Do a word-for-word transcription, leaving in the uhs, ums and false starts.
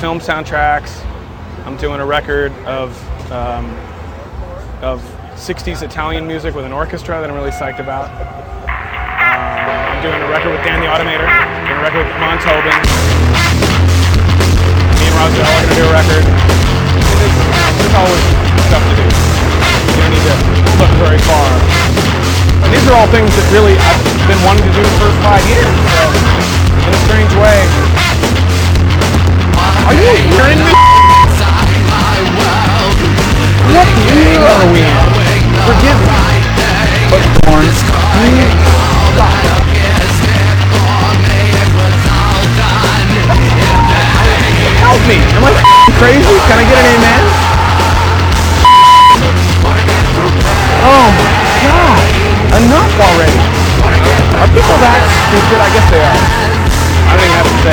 film soundtracks. I'm doing a record of um, of sixties Italian music with an orchestra that I'm really psyched about. Um, I'm doing a record with Dan the Automator. I'm doing a record with Mon Tobin. Me and Roswell are going to do a record. And there's, there's always stuff to do. You don't need to look very far. And these are all things that really I've been wanting to do for five years. So, in a strange way. Are you hearing me? What year are we in? Forgive me. But born. Help me. Am I crazy? Can I get an amen? Oh my God. Enough already. Are people that stupid? I guess they are. I don't even have to